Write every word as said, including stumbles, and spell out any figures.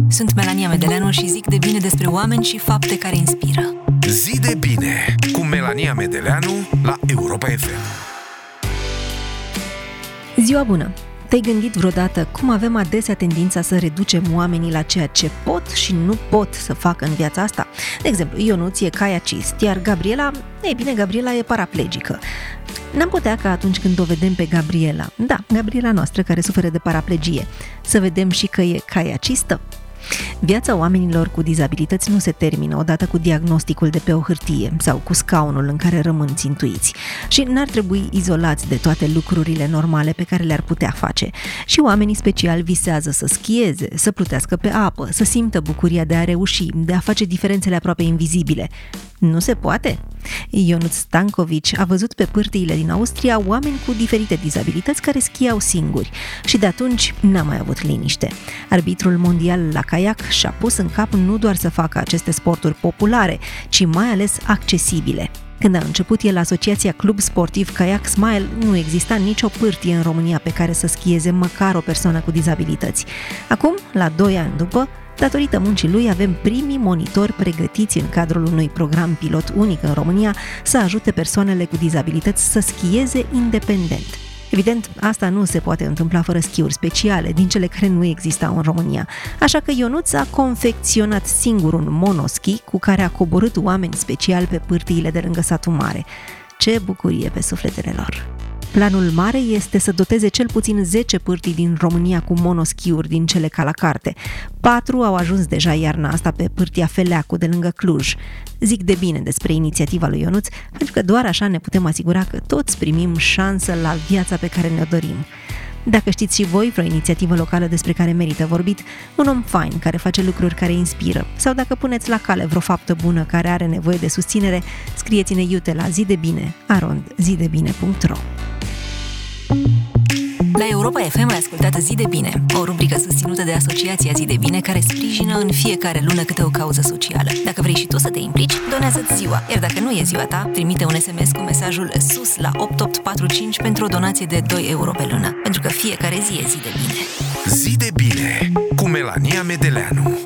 Sunt Melania Medeleanu și zic de bine despre oameni și fapte care inspiră. Zi de bine cu Melania Medeleanu la Europa F M. Ziua bună! Te-ai gândit vreodată cum avem adesea tendința să reducem oamenii la ceea ce pot și nu pot să facă în viața asta? De exemplu, Ionuț e kayakist, iar Gabriela, ei bine, Gabriela e paraplegică. N-am putea ca atunci când o vedem pe Gabriela, da, Gabriela noastră care suferă de paraplegie, să vedem și că e kayacistă? Viața oamenilor cu dizabilități nu se termină odată cu diagnosticul de pe o hârtie sau cu scaunul în care rămân țintuiți și n-ar trebui izolați de toate lucrurile normale pe care le-ar putea face. Și oamenii speciali visează să schieze, să plutească pe apă, să simtă bucuria de a reuși, de a face diferențele aproape invizibile. Nu se poate? Ionuț Stankovici a văzut pe pârtiile din Austria oameni cu diferite dizabilități care schiau singuri și de atunci n-a mai avut liniște. Arbitrul mondial la kayak și-a pus în cap nu doar să facă aceste sporturi populare, ci mai ales accesibile. Când a început el asociația Club Sportiv Kayak Smile, nu exista nicio pârtie în România pe care să schieze măcar o persoană cu dizabilități. Acum, la doi ani după, datorită muncii lui, avem primii monitori pregătiți în cadrul unui program pilot unic în România să ajute persoanele cu dizabilități să schieze independent. Evident, asta nu se poate întâmpla fără schiuri speciale, din cele care nu existau în România. Așa că Ionuț a confecționat singur un monoschi cu care a coborât oameni speciali pe pârtiile de lângă satul mare. Ce bucurie pe sufletele lor! Planul mare este să doteze cel puțin zece pârtii din România cu monoschiuri din cele ca la carte. Patru au ajuns deja iarna asta pe pârtia Feleacu de lângă Cluj. Zic de bine despre inițiativa lui Ionuț, pentru că doar așa ne putem asigura că toți primim șansă la viața pe care ne-o dorim. Dacă știți și voi vreo inițiativă locală despre care merită vorbit, un om fain care face lucruri care inspiră, sau dacă puneți la cale vreo faptă bună care are nevoie de susținere, scrieți-ne iute la zidebine arond zidebine punct ro. La Europa F M ai ascultat Zi de Bine, o rubrică susținută de Asociația Zi de Bine care sprijină în fiecare lună câte o cauză socială. Dacă vrei și tu să te implici, donează-ți ziua, iar dacă nu e ziua ta, trimite un S M S cu mesajul SUS la opt opt patru cinci pentru o donație de doi euro pe lună, pentru că fiecare zi e zi de bine. Zi de bine cu Melania Medeleanu.